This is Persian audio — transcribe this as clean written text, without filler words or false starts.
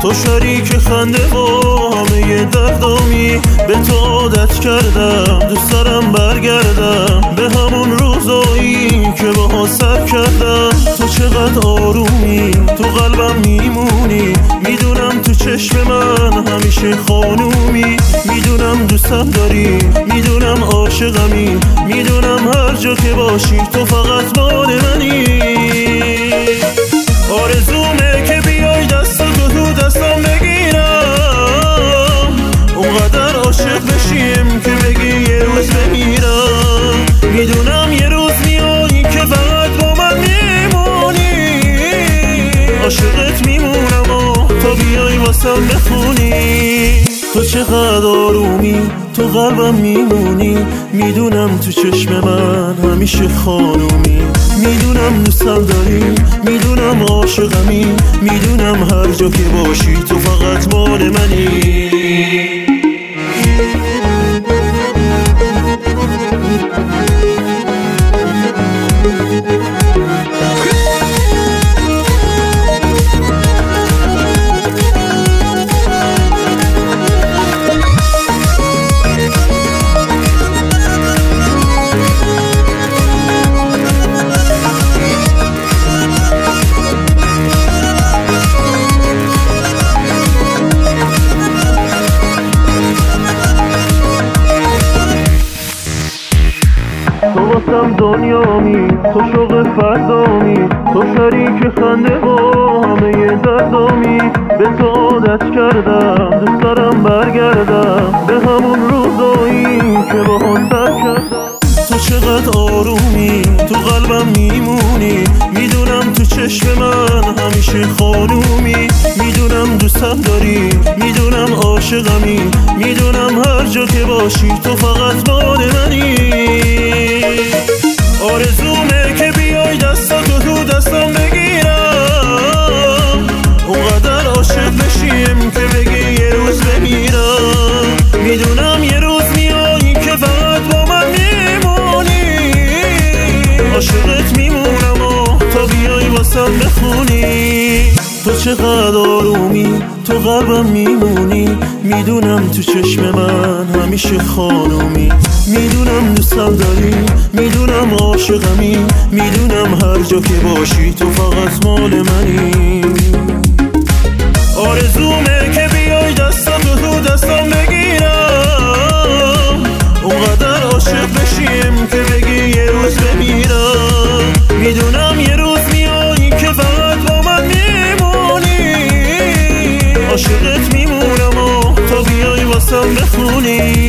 تو شریک خنده و همه دردامی. به تو عادت کردم دوست دارم برگردم به همون روزایی که باها سر کردم. تو چقدر آرومی تو قلبم میمونی، میدونم تو چشم من همیشه خانومی. میدونم دوستم داری، میدونم عاشقمی، میدونم هر جا که باشی تو فقط مال منی. آرزومه که بیای دستاتو تو دستم بگیرم، اونقدر عاشق بشیم که بگی یه روز بمیرم. میدونم یه روز میایی که فقط با من میمونی، عاشقت میمونم و تا بیای واسم بخونی. تو چقدر آرومی تو قلبم میمونی، میدونم تو چشم من همیشه خانومی. میدونم دوستم داری، میدونم عاشقمی، میدونم هر جا که باشی تو فقط مال منی. تو واسم دنیامی، تو شوق فردامی، تو شریک خنده و همه دردامی. به تو عادت کردم دوست دارم برگردم به همون روزایی که باها سر کردم. تو چقدر آرومی تو قلبم میمونی، میدونم تو چشم من همیشه خانومی. میدونم دوستم داری، میدونم عاشقمی، میدونم هر جا که باشی تو فقط مال منی. آرزومه که بیای دستاتو تو دستم بگیرم، اونقدر عاشق بشیم که بگی یه روز بمیرم. میدونم یه روز میایی که فقط با من میمونی، عاشقت میمونم و تا بیای واسم بخونی. تو چقدر آرومی تو قلبم میمونی، میدونم تو چشم من همیشه خانومی. میدونم دوستم داری، میدونم عاشقمی، میدونم هر جا که باشی تو فقط مال منی. آرزومه که بیای دستاتو تو دستم بگیرم، اونقدر عاشق بشیم که بگی یه روز بمیرم. میدونم یه روز میایی که فقط با من میمونی، عاشقت میمونم و تا بیای واسم بخونی.